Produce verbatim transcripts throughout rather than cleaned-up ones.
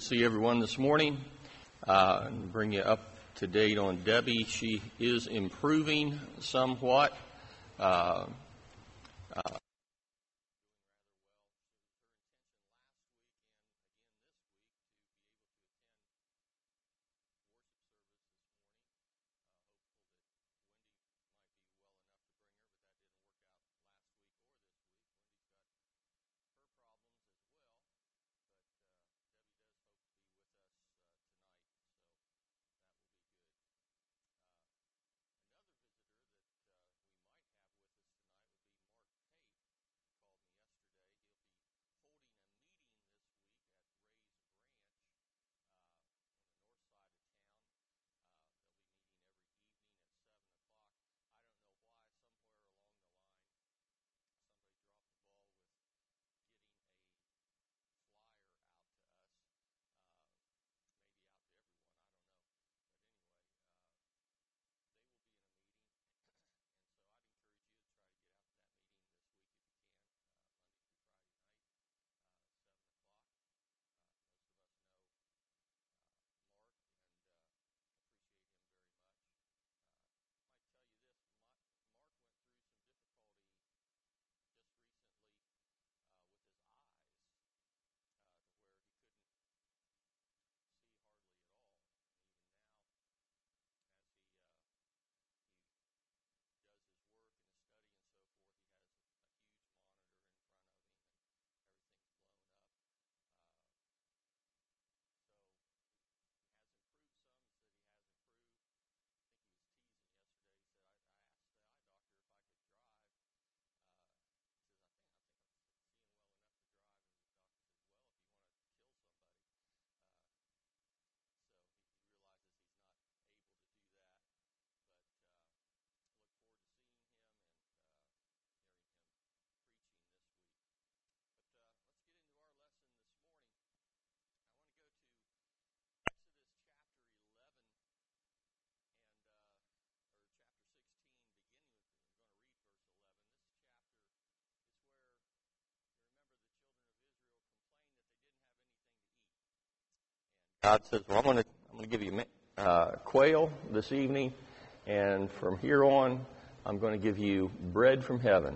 good to see everyone this morning. Uh, and bring you up to date on Debbie. She is improving somewhat. Uh, uh, God says, well, I'm going to I'm going to give you uh, quail this evening, and from here on, I'm going to give you bread from heaven.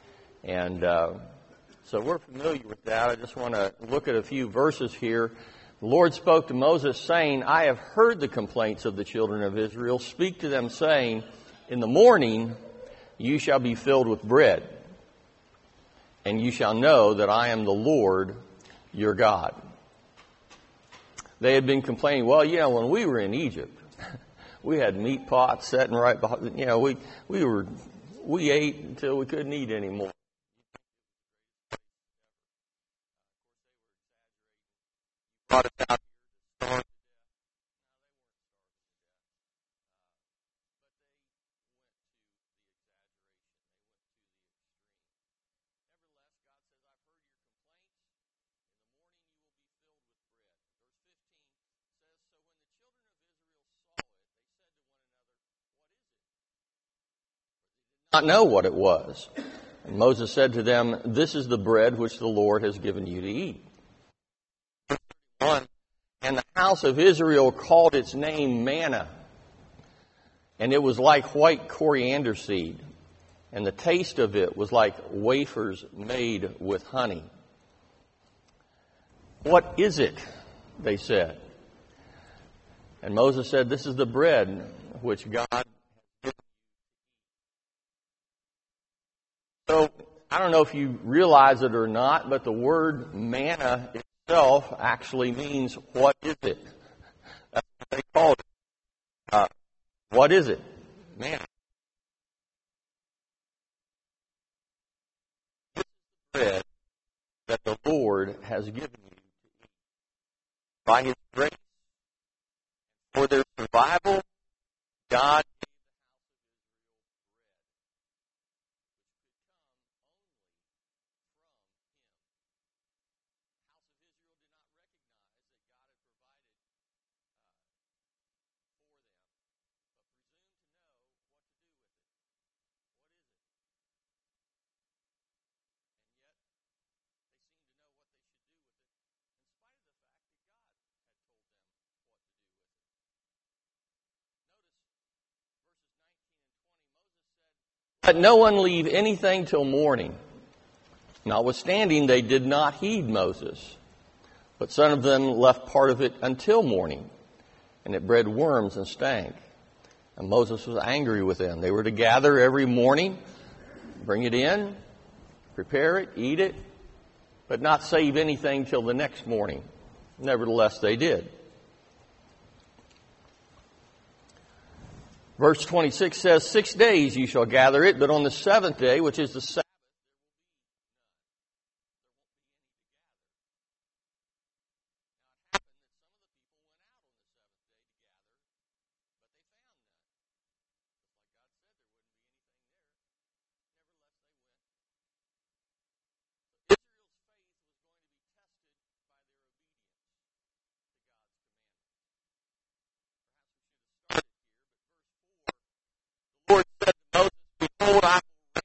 And uh, so we're familiar with that. I just want to look at a few verses here. The Lord spoke to Moses, saying, I have heard the complaints of the children of Israel. Speak to them, saying, in the morning you shall be filled with bread, and you shall know that I am the Lord your God. They had been complaining, well, you know, when we were in Egypt, we had meat pots sitting right behind, you know, we, we were, we ate until we couldn't eat anymore. Brought us out. Not know what it was. And Moses said to them, this is the bread which the Lord has given you to eat. And the house of Israel called its name manna. And it was like white coriander seed. And the taste of it was like wafers made with honey. What is it? They said. And Moses said, this is the bread which God has given. So, I don't know if you realize it or not, but the word manna itself actually means, what is it? That's what they called it. Uh, what is it? Manna. This is the bread that the Lord has given you to eat. By His grace, for their survival, God Let no one leave anything till morning. Notwithstanding, they did not heed Moses. But some of them left part of it until morning, and it bred worms and stank. And Moses was angry with them. They were to gather every morning, bring it in, prepare it, eat it, but not save anything till the next morning. Nevertheless, they did. Verse twenty-six says, Six days you shall gather it, but on the seventh day, which is the Sabbath, the Lord said to Moses, Behold, I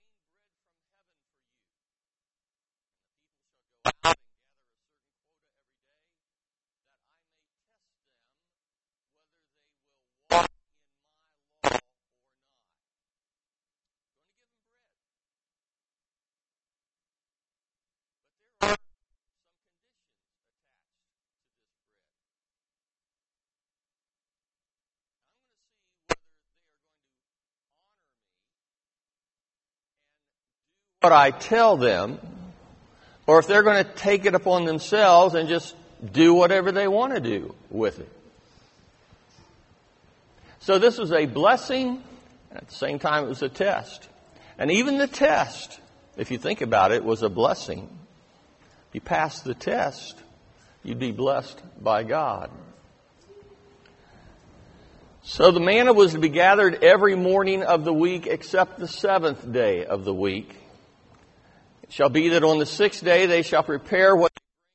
what I tell them, or if they're going to take it upon themselves and just do whatever they want to do with it. So this was a blessing, and at the same time it was a test. And even the test, if you think about it, was a blessing. If you passed the test, you'd be blessed by God. So the manna was to be gathered every morning of the week except the seventh day of the week. It shall be that on the sixth day they shall prepare what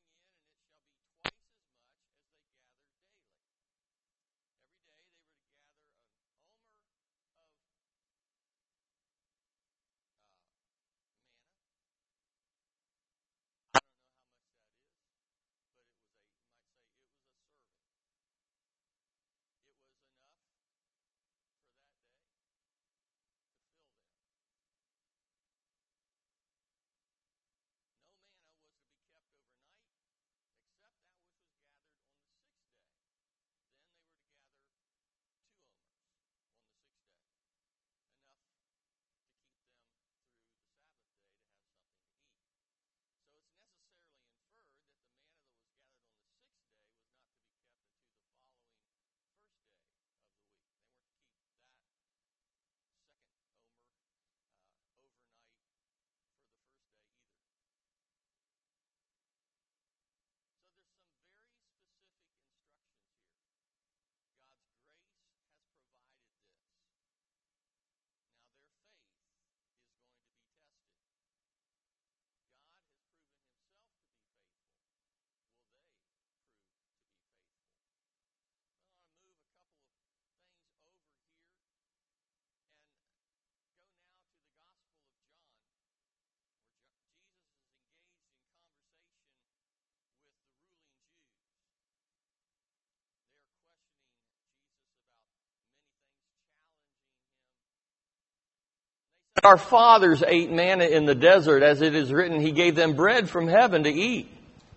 our fathers ate manna in the desert, as it is written, He gave them bread from heaven to eat.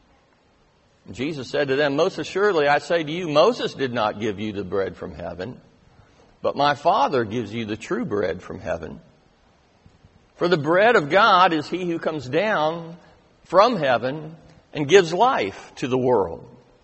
And Jesus said to them, Most assuredly I say to you, Moses did not give you the bread from heaven, but my Father gives you the true bread from heaven. For the bread of God is He who comes down from heaven and gives life to the world.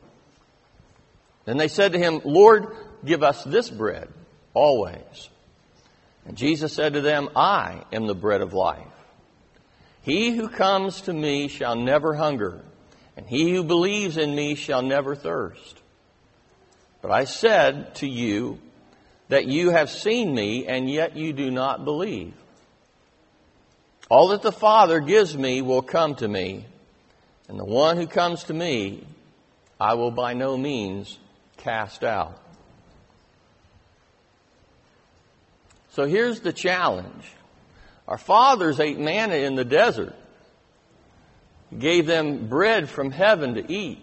Then they said to Him, Lord, give us this bread always. And Jesus said to them, I am the bread of life. He who comes to me shall never hunger, and he who believes in me shall never thirst. But I said to you that you have seen me, and yet you do not believe. All that the Father gives me will come to me, and the one who comes to me I will by no means cast out. So here's the challenge. Our fathers ate manna in the desert. He gave them bread from heaven to eat.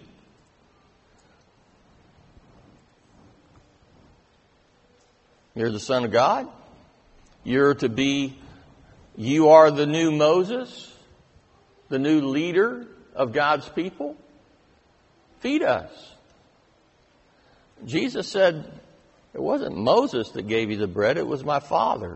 You're the Son of God. You're to be You are the new Moses, the new leader of God's people. Feed us. Jesus said, it wasn't Moses that gave you the bread, it was my Father.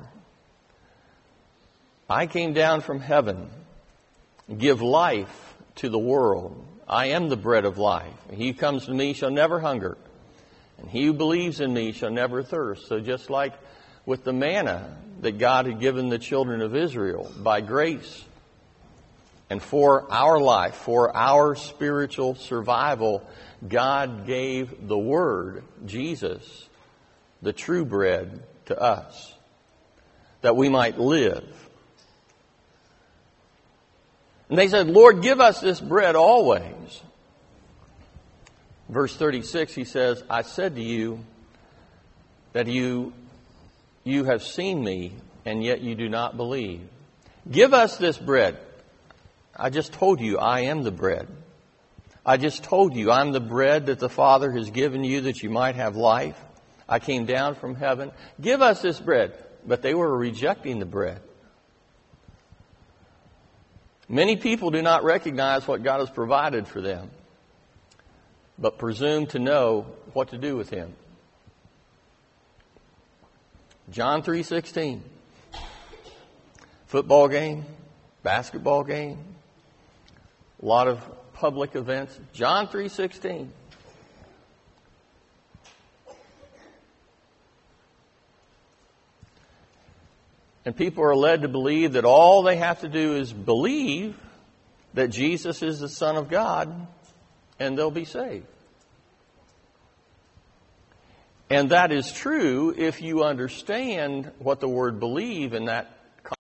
I came down from heaven, give life to the world. I am the bread of life. He who comes to me shall never hunger, and he who believes in me shall never thirst. So just like with the manna that God had given the children of Israel by grace, and for our life, for our spiritual survival, God gave the Word, Jesus, the true bread, to us, that we might live. And they said, Lord, give us this bread always. Verse thirty-six, he says, I said to you that you, you have seen me, and yet you do not believe. Give us this bread. I just told you I am the bread. I just told you I'm the bread that the Father has given you that you might have life. I came down from heaven. Give us this bread. But they were rejecting the bread. Many people do not recognize what God has provided for them, but presume to know what to do with Him. John three sixteen. Football game, basketball game, a lot of public events. John three sixteen. And people are led to believe that all they have to do is believe that Jesus is the Son of God, and they'll be saved. And that is true if you understand what the word believe in that context.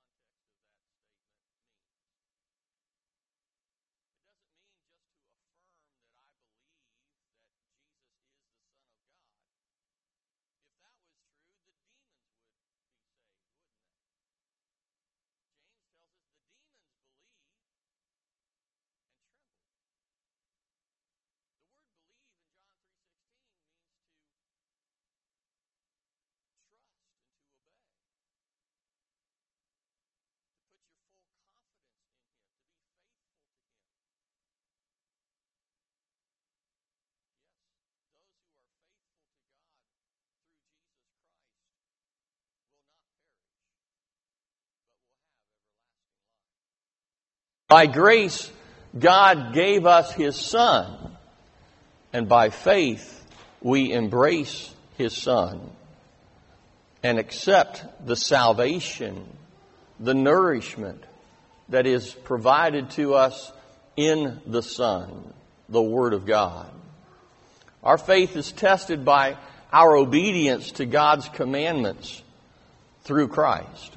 By grace, God gave us His Son, and by faith, we embrace His Son and accept the salvation, the nourishment that is provided to us in the Son, the Word of God. Our faith is tested by our obedience to God's commandments through Christ.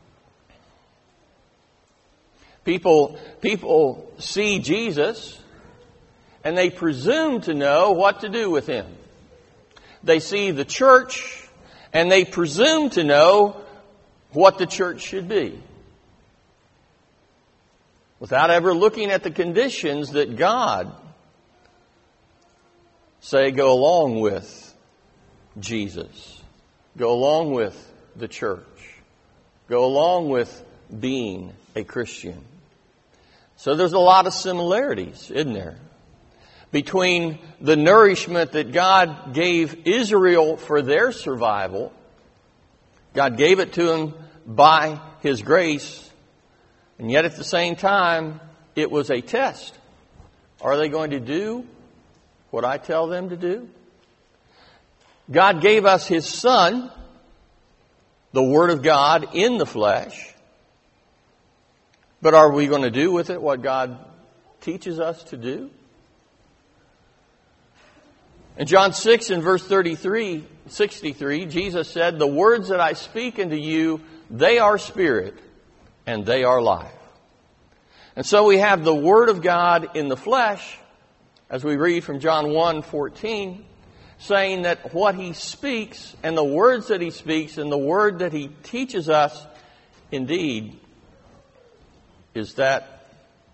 People, people see Jesus and they presume to know what to do with Him. They see the church and they presume to know what the church should be, without ever looking at the conditions that God say go along with Jesus, go along with the church, go along with being a Christian. So there's a lot of similarities, isn't there, between the nourishment that God gave Israel for their survival. God gave it to them by His grace, and yet at the same time, it was a test. Are they going to do what I tell them to do? God gave us His Son, the Word of God in the flesh. But are we going to do with it what God teaches us to do? In John six and verse thirty-three, sixty-three, Jesus said, "The words that I speak unto you, they are spirit and they are life." And so we have the Word of God in the flesh, as we read from John one fourteen, saying that what He speaks and the words that He speaks and the Word that He teaches us, indeed, is that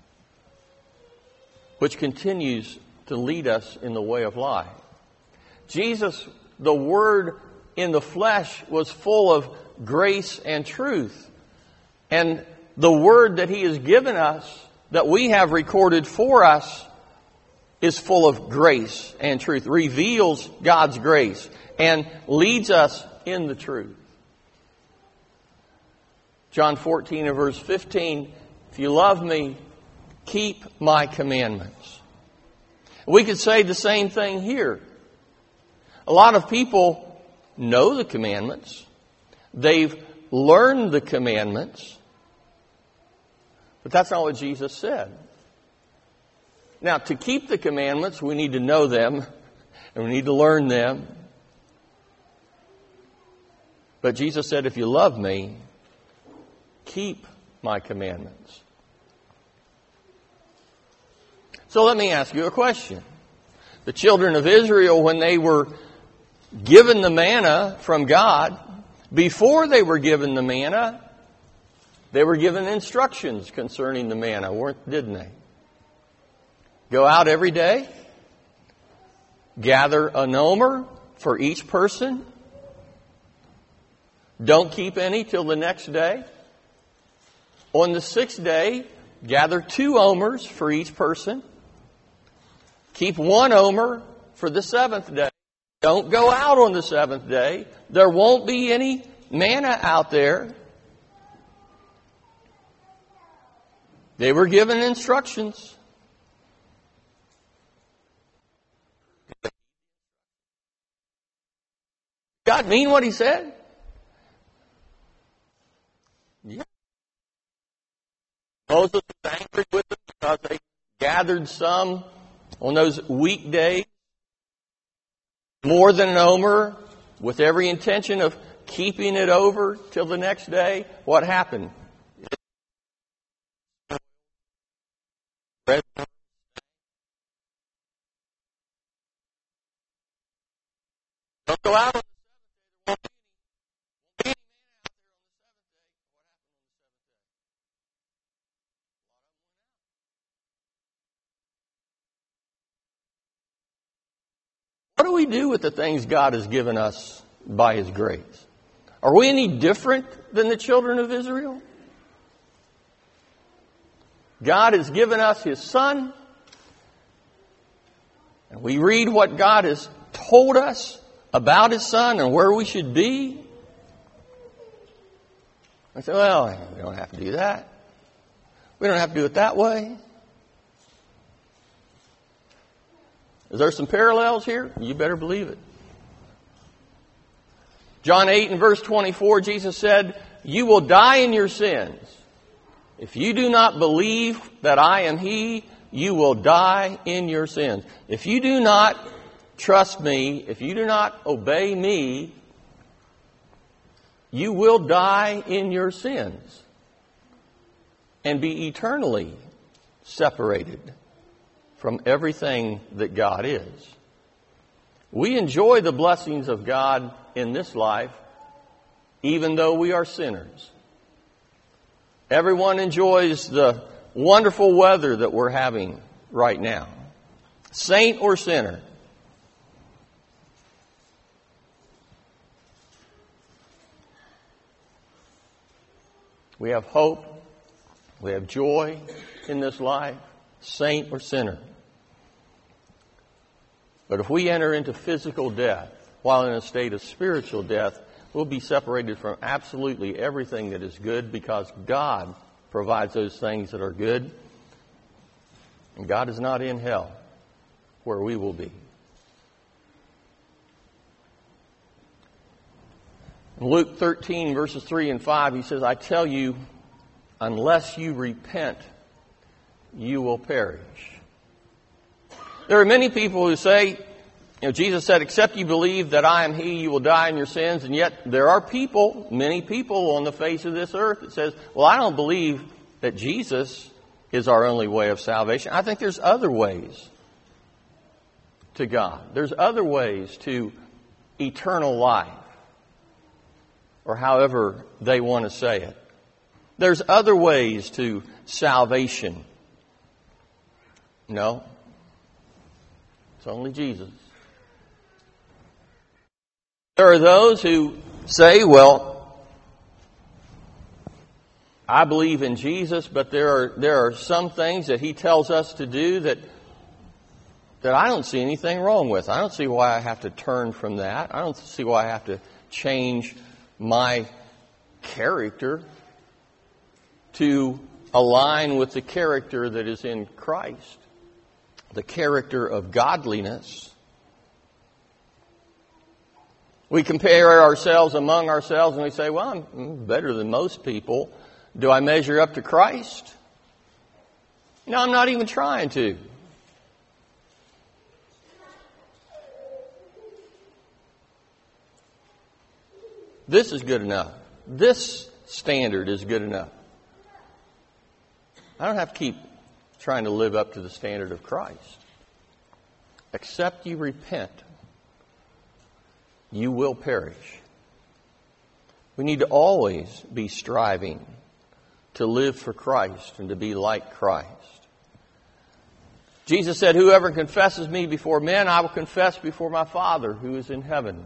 which continues to lead us in the way of life. Jesus, the Word in the flesh, was full of grace and truth. And the Word that He has given us, that we have recorded for us, is full of grace and truth, reveals God's grace, and leads us in the truth. John fourteen and verse fifteen, if you love me, keep my commandments. We could say the same thing here. A lot of people know the commandments. They've learned the commandments. But that's not what Jesus said. Now, to keep the commandments, we need to know them, and we need to learn them. But Jesus said, if you love me, keep my commandments. So let me ask you a question. The children of Israel, when they were given the manna from God, before they were given the manna, they were given instructions concerning the manna, weren't, didn't they? Go out every day, gather an omer for each person. Don't keep any till the next day. On the sixth day, gather two omers for each person. Keep one omer for the seventh day. Don't go out on the seventh day. There won't be any manna out there. They were given instructions. God mean what He said? Yeah. Moses was angry with them because they gathered some on those weekdays, more than an omer, with every intention of keeping it over till the next day. What happened? Don't go out on the seventh day. What do we do with the things God has given us by His grace? Are we any different than the children of Israel? God has given us His Son, and we read what God has told us about His Son and where we should be. I say, well, we don't have to do that. We don't have to do it that way. Is there some parallels here? You better believe it. John eight and verse twenty-four, Jesus said, you will die in your sins. If you do not believe that I am He, you will die in your sins. If you do not trust me, if you do not obey me, you will die in your sins and be eternally separated from everything that God is. We enjoy the blessings of God in this life, even though we are sinners. Everyone enjoys the wonderful weather that we're having right now. Saint or sinner. We have hope. We have joy in this life. Saint or sinner. But if we enter into physical death while in a state of spiritual death, we'll be separated from absolutely everything that is good, because God provides those things that are good. And God is not in hell where we will be. In Luke thirteen, verses three and five, He says, I tell you, unless you repent, you will perish. There are many people who say, you know, Jesus said, except you believe that I am He, you will die in your sins. And yet there are people, many people on the face of this earth that says, well, I don't believe that Jesus is our only way of salvation. I think there's other ways to God. There's other ways to eternal life, or however they want to say it. There's other ways to salvation. No. It's only Jesus. There are those who say, well, I believe in Jesus, but there are there are some things that He tells us to do that that I don't see anything wrong with. I don't see why I have to turn from that. I don't see why I have to change my character to align with the character that is in Christ, the character of godliness. We compare ourselves among ourselves and we say, well, I'm better than most people. Do I measure up to Christ? No, I'm not even trying to. This is good enough. This standard is good enough. I don't have to keep trying to live up to the standard of Christ. Except you repent, you will perish. We need to always be striving to live for Christ and to be like Christ. Jesus said, whoever confesses me before men, I will confess before my Father who is in heaven.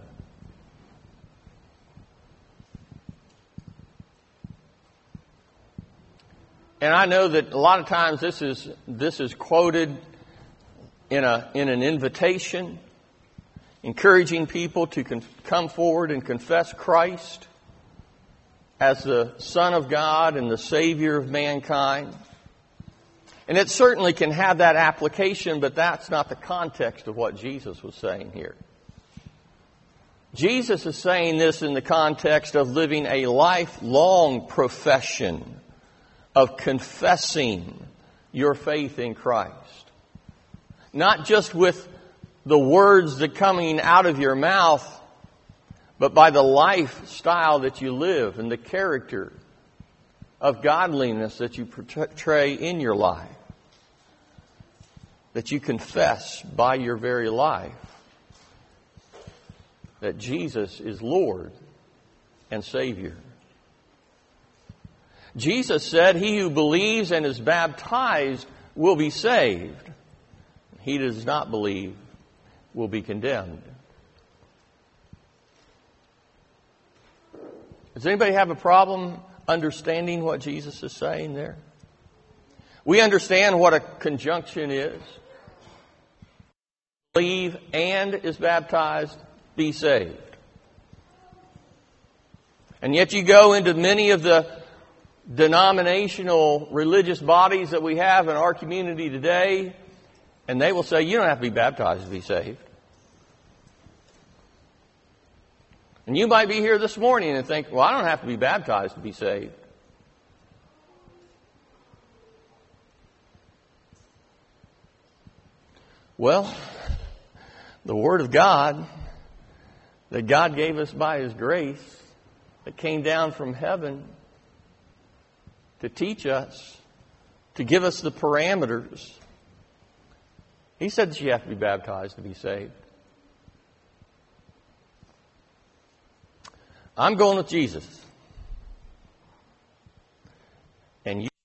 And I know that a lot of times this is this is quoted in a in an invitation, encouraging people to con- come forward and confess Christ as the Son of God and the Savior of mankind. And it certainly can have that application, but that's not the context of what Jesus was saying here. Jesus is saying this in the context of living a lifelong profession of confessing your faith in Christ. Not just with the words that coming out of your mouth, but by the lifestyle that you live and the character of godliness that you portray in your life. That you confess by your very life that Jesus is Lord and Savior. Jesus said, he who believes and is baptized will be saved. He who does not believe will be condemned. Does anybody have a problem understanding what Jesus is saying there? We understand what a conjunction is. Believe and is baptized, be saved. And yet you go into many of the denominational religious bodies that we have in our community today, and they will say, you don't have to be baptized to be saved. And you might be here this morning and think, well, I don't have to be baptized to be saved. Well, the Word of God that God gave us by His grace, that came down from heaven to teach us, to give us the parameters. He said that you have to be baptized to be saved. I'm going with Jesus. And you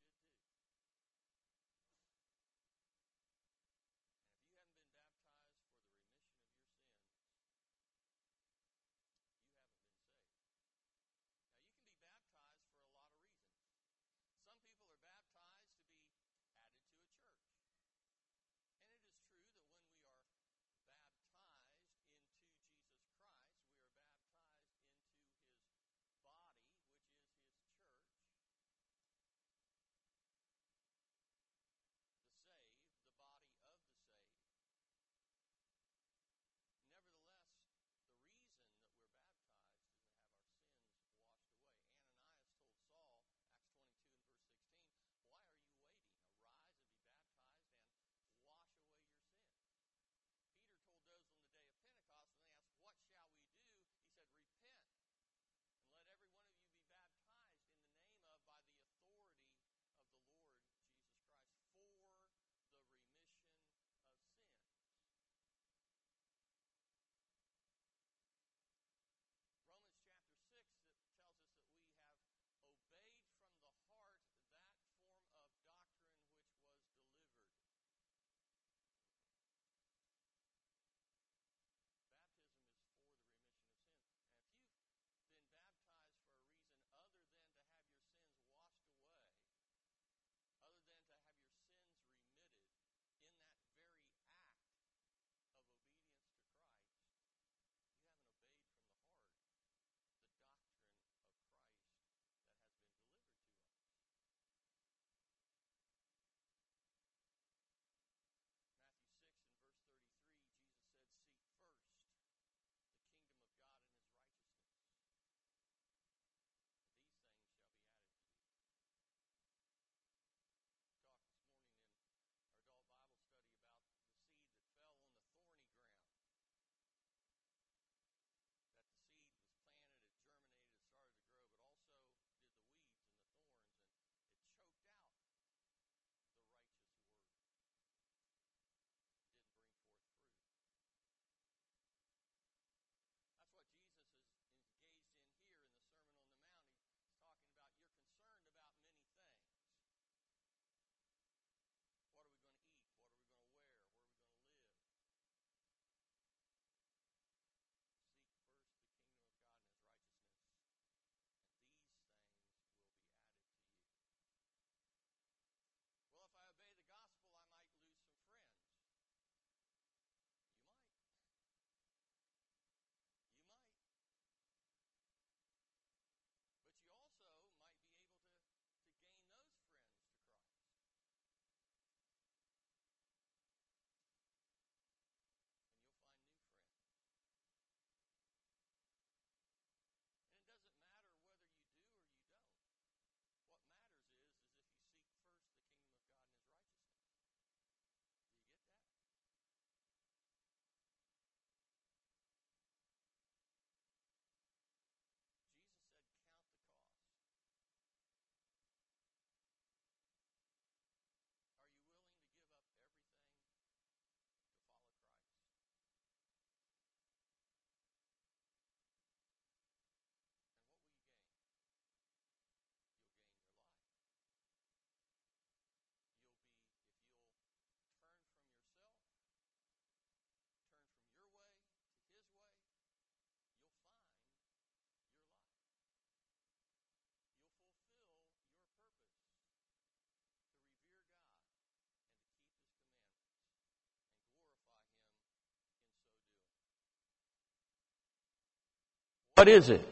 What is it?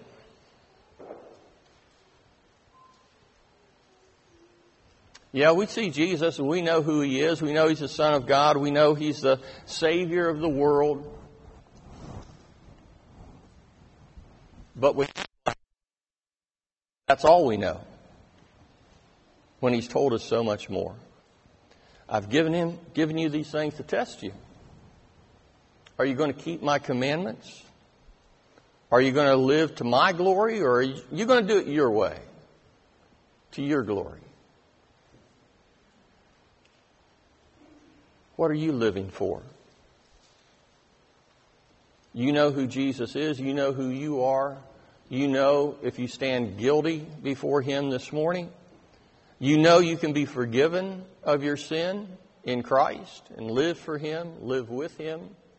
Yeah, we see Jesus and we know who He is. We know He's the Son of God. We know He's the Savior of the world. But we, that's all we know when He's told us so much more. I've given him, given you these things to test you. Are you going to keep my commandments? Are you going to live to my glory, or are you going to do it your way, to your glory? What are you living for? You know who Jesus is. You know who you are. You know if you stand guilty before Him this morning. You know you can be forgiven of your sin in Christ and live for Him, live with Him.